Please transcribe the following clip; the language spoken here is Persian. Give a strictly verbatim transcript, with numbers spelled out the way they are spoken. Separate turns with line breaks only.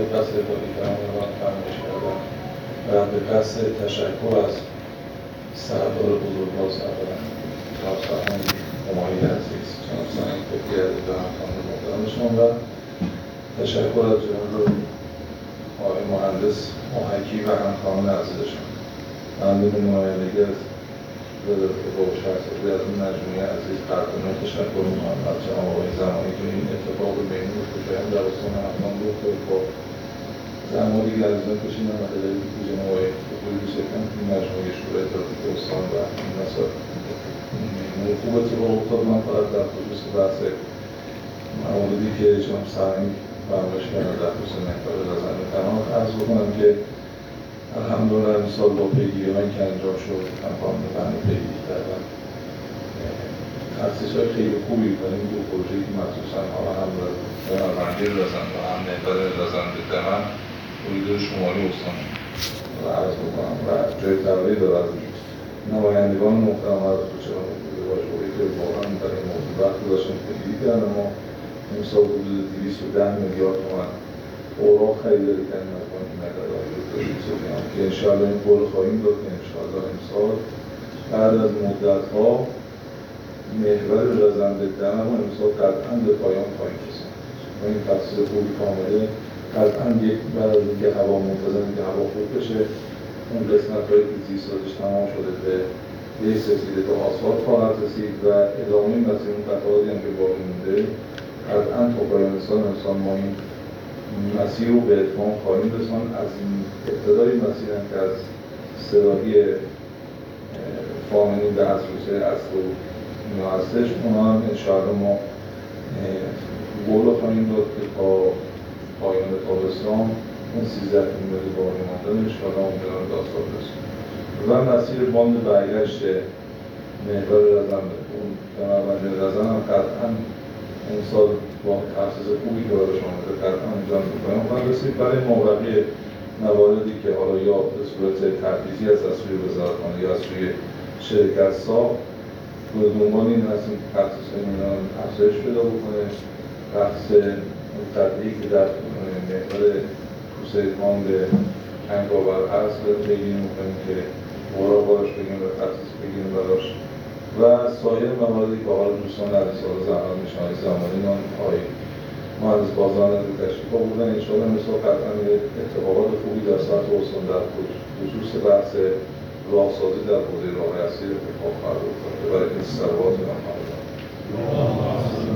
دقت خیلی کردن و فرمایش کردن و به قصد تشکر از سردار بزرگوار سردار جناب سرهنگ همایی عزیز، جناب سرهنگ فکری عزیز و همکاران محترمشان و تشکر از جناب آقای مهندس محکی و همکاران عزیزشان. ممنون نمایندگی از وزارت فوق شهرسازی از این مجموعه عزیز قدردانی تشکر می‌کنم از جناب آقای زمانی که این اتفاق میمون خوشایند در استان همدان رو خیلی با زمانی که عزیزان کشیدن و دلیلی که جناب آقای فوقی دوستان این مجموعه شورای ترافیک استان و این مسائل میمون خوب اتفاق افتاد. من فقط در خصوص بحث مواردی که جناب سرهنگ فرمایش کردن در خصوص محور رزنده تمام عرض بکنم که الحمدلله امسال با پیگیری‌هایی که انجام شد همکاران بهانه پیگیری کردن تأسیس‌های خیلی خوبی برای این دو پروژه‌ای که مخصوصاً حالا هم هنرمندی رزنده و هم محور رزنده تمام اریدور شمالی استان را عرض بکنم و جای تغییری داره از نمایندگان محترم از جناب واژه‌ای که واقعاً برای این موضوع وقت گذاشتن پیگیری کردن. ما امسال حدود دویست و ده میلیارد تومان اوراق خریداری کردیم از بانک ملل که انشاءالله این قول خواهیم داد که انشاءالله امسال بعد از مدت‌ها محور رزنده دمر و امسال قطعاً به پایان خواهیم رساند و این تفسیر خوبی کامله قطعاً یک بعد از اینکه هوا منتظر که هوا خوب بشه اون قسمت‌هایی که زیرسازیش تمام شده به یک سلسله تا آسفالت خواهد رسید و ادامه مسیر اون قطعاتی هم که باقی مونده قطعاً تا پایان سال امسال ما این مسیر رو به اتمام خواهیم رساند. از این ابتدای مسیر هم که از سراحی فامنی به اصروسه اصل و اینا هستش اونا هم انشاءالله ما قول خواهیم داد که تا پایان تابستان اون سیزده میلیون باقی مانده انشاءالله امیدوارم به آسفالت برسیم و مسیر باند برگشت محور رزنده اون کمربند رزن هم قطعاً امسال با تخصیص خوبی که براش آمده قطعاً انجام می‌کنیم خواهد رسید. برای مابقی مواردی که حالا یا به صورت تحریزی است از سوی وزارتخانه یا از سوی شرکت ساخت به دنبال این هستیم که تخصیص اینا افزایش پیدا بکنه. بحث تطبیقی که در محور توسعه باند کنگاور هست بگیریم می‌کنیم که اوراق براش بگیریم و تخصیص بگیریم براش و سایر مواردی که حالا دوستان عزیزان زحمت نشانی زمانی من آقای مهندس بازرگان رو تشریف آوردن انشاءالله مثلا قطعاً اتفاقات خوبی در سطح استان در خصوص بحث راهسازی در حوزه راه اصلی اتفاق خواهد افتاد برای این سروات من